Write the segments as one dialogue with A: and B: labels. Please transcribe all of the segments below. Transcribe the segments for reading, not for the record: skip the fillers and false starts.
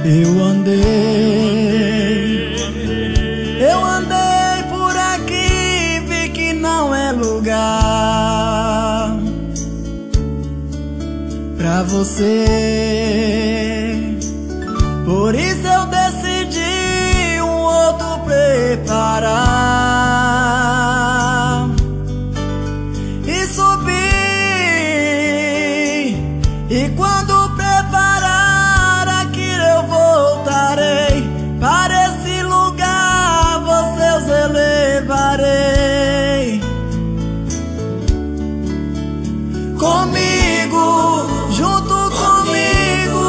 A: Eu andei por aqui, vi que não é lugar pra você. Por isso eu decidi um outro preparar e subir. E quando preparar aquilo eu voltarei para esse lugar, vocês elevarei comigo, junto comigo.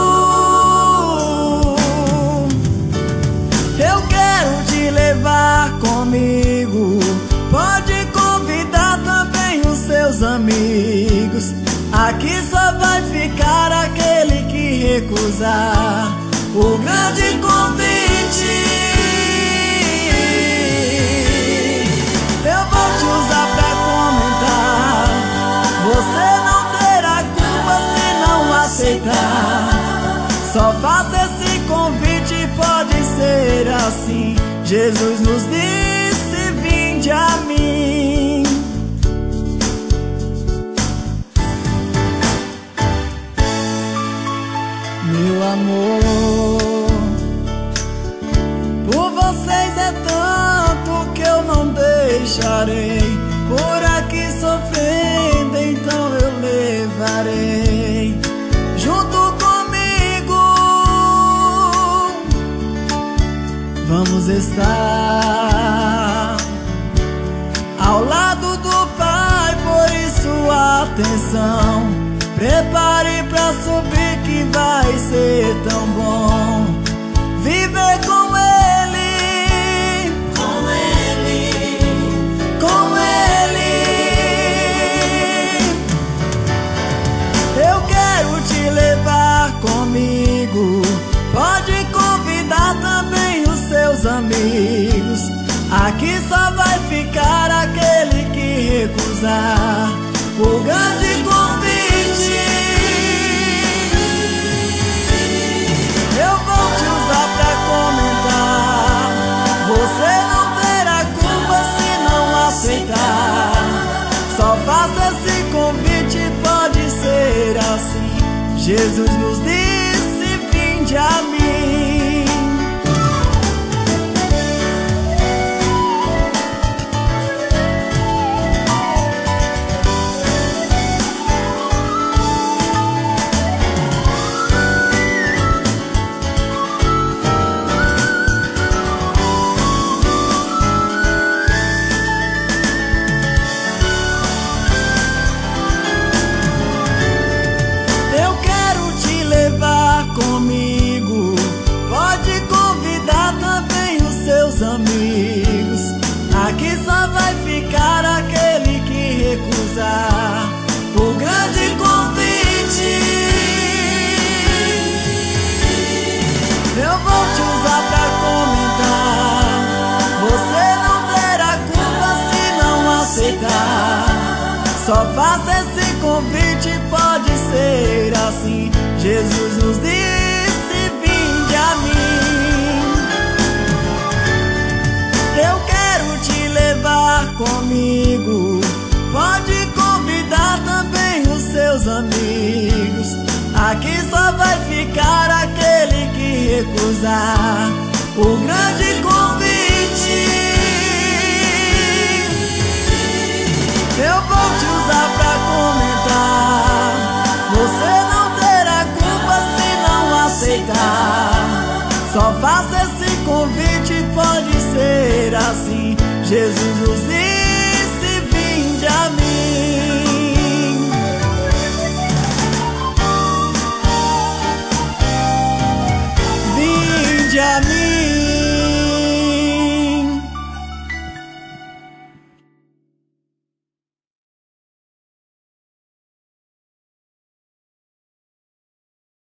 A: Eu quero te levar comigo. Pode convidar também os seus amigos. Aqui só vai ficar aquele que recusar o grande convite. Eu vou te usar pra comentar. Você não terá culpa se não aceitar. Só faça esse convite, pode ser assim. Jesus nos disse: vinde a mim. Meu amor, por vocês é tanto que eu não deixarei por aqui sofrendo, então eu levarei junto comigo. Vamos estar ao lado do Pai, por isso atenção. Prepare pra subir que vai ser tão bom. Viver com Ele, com Ele, com Ele. Eu quero te levar comigo. Pode convidar também os seus amigos. Aqui só vai ficar aquele que recusar o grande convite. Eu vou te usar pra comentar. Você não terá culpa se não aceitar. Só faça esse convite, pode ser assim. Jesus nos disse: vinde a mim. Comigo, pode convidar também os seus amigos. Aqui só vai ficar aquele que recusar o grande convite. Eu vou te usar pra comentar. Você não terá culpa se não aceitar. Só faça esse convite, pode ser assim. Jesus nos disse: vinde a mim. Eu quero te levar comigo. Pode convidar também os seus amigos. Aqui só vai ficar aquele que recusar o grande convite. Eu vou te usar pra comentar. Você não terá culpa se não aceitar. Só faça esse convite, pode ser assim. Jesus nos diz: